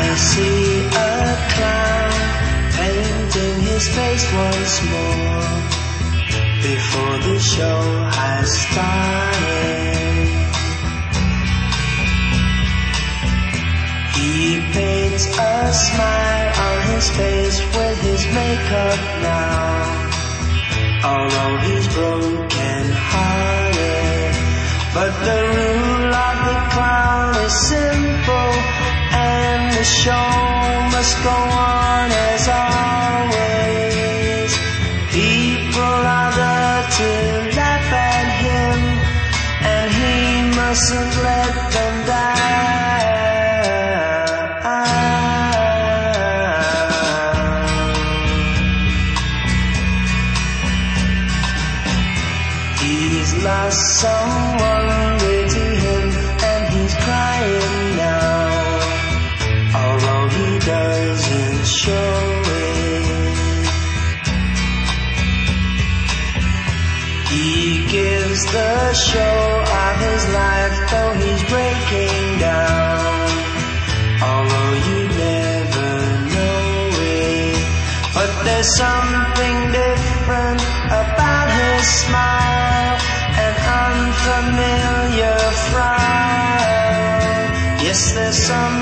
see a clown painting his face once more before the show has started. He paints a smile on his face with his makeup now, although he's broken hearted. But the rule of the clown is simple, and the show must go on as always. People are there to laugh at him, and he mustn't let them down. He's lost someone dear to him, and he's crying now, although he doesn't show it. He gives the show of his life, though he's breaking down, although you never know it. But there's something different about his smile, an unfamiliar frown. Yes, there's some